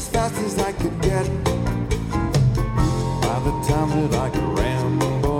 as fast as I could get. By the time that I could ramble